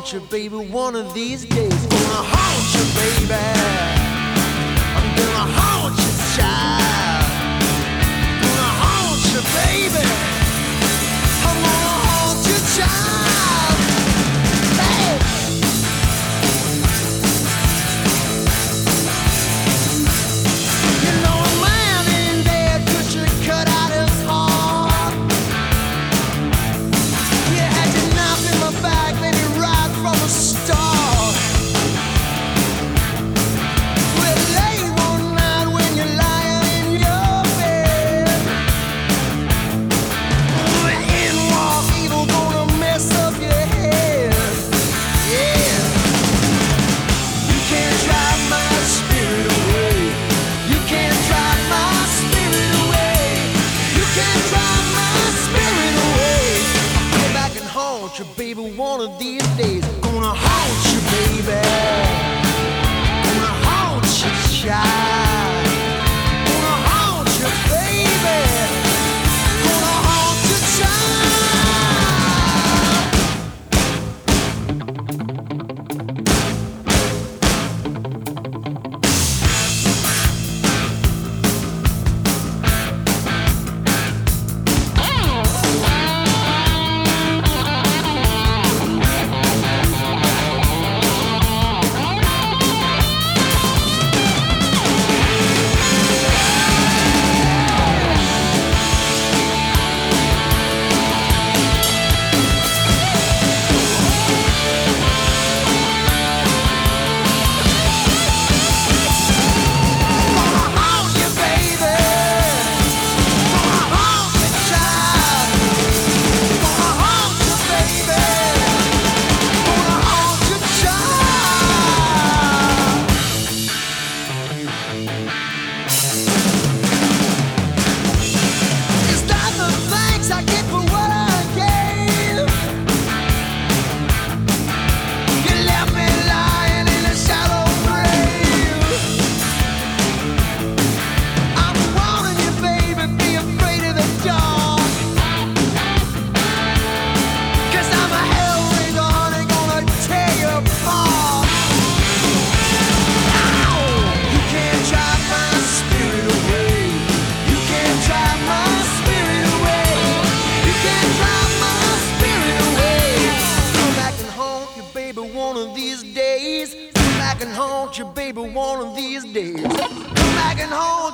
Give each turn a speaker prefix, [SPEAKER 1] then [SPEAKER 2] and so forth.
[SPEAKER 1] haunt you, baby, one of these days. Gonna haunt you, baby. I'm gonna haunt you, child. Gonna haunt you, baby. I'm gonna haunt you, child. Hey. You know a man in there could you cut out his heart. You had to knock in my back, maybe right from the start. Well, late one night when you're lying in your bed, in walk evil, gonna mess up your head. Yeah. You can't drive my spirit away. You can't drive my spirit away. You can't drive my spirit away. I'll come back and haunt you, baby, one of these days. Gonna haunt you, baby. Gonna haunt you, child. Gonna haunt you, baby. Gonna haunt you, child. Is that the thanks I get for what I gave? You left me lying in a shallow grave. I'm warning you, baby, be afraid of the dark. 'Cause I'm a hellraiser, honey, gonna tear you apart. Ow! You can't drive my spirit away. You can't drive my spirit away. You can't drive my spirit away. Come back and haunt you, baby, one of these days. Come back and haunt you, baby, one of these days. Come back and haunt